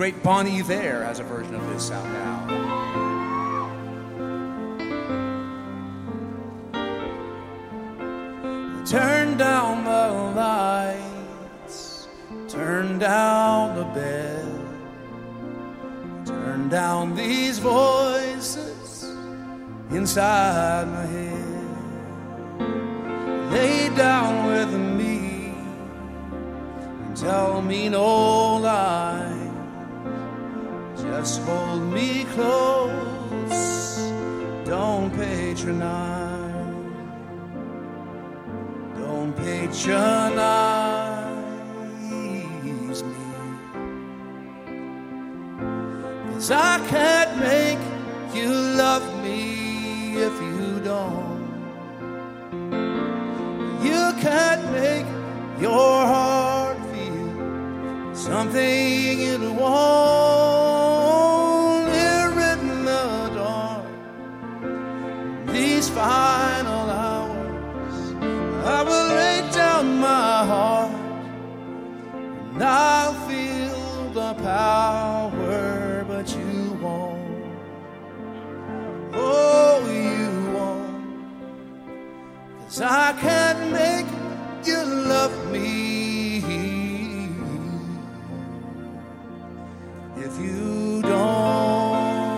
great Bon Iver has a version of this out now. Turn down the lights, turn down the bed, turn down these voices inside my head. Lay down with me and tell me no lie. Just hold me close, don't patronize. Don't patronize me, 'cause I can't make you love me if you don't. You can't make your heart feel something it won't. Here in the dark, these final hours, I will lay down my heart and I'll feel the power, but you won't. Oh, you won't, 'cause I can't make you love me if you don't.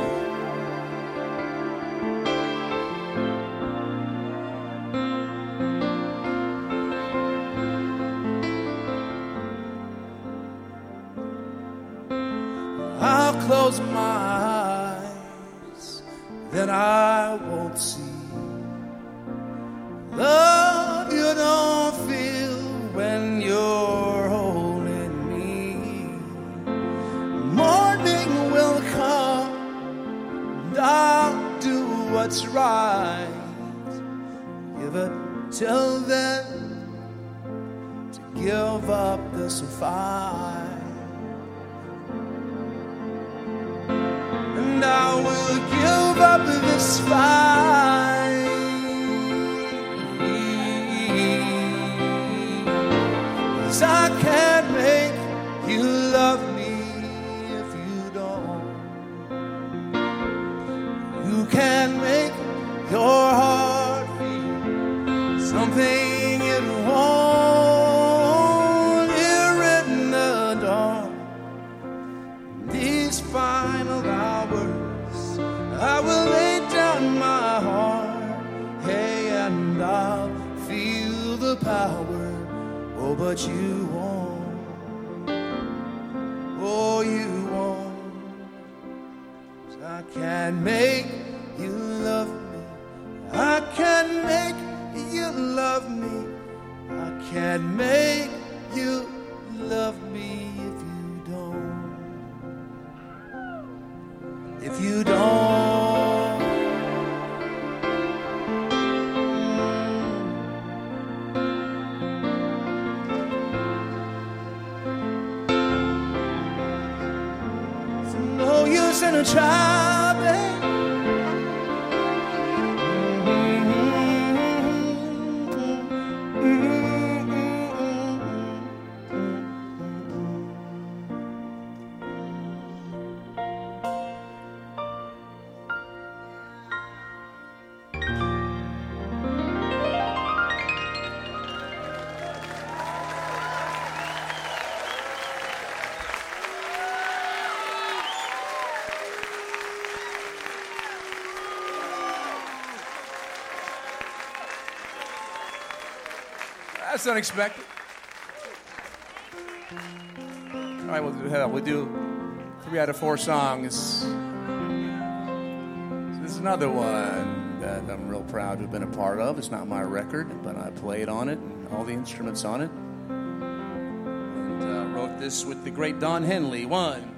I'll close my eyes, then I won't see love you don't feel when you're holding me. Morning will come and I'll do what's right. Give it till then to give up this fight. And I will give up this fight, 'cause I can't make you love me if you don't. You can't make your heart feel something it won't. Here in the dark, these final hours, I will lay down my heart, hey, and I'll feel the power. Oh, but you won't. Oh, you won't. 'Cause I can't make you love me. I can't make you love me. I can't make you love me if you don't. If you don't. It's no use in a try, babe. That's unexpected. All right, we'll do 3 out of 4 songs. This is another one that I'm real proud to have been a part of. It's not my record, but I played on it, and all the instruments on it. And wrote this with the great Don Henley. 1,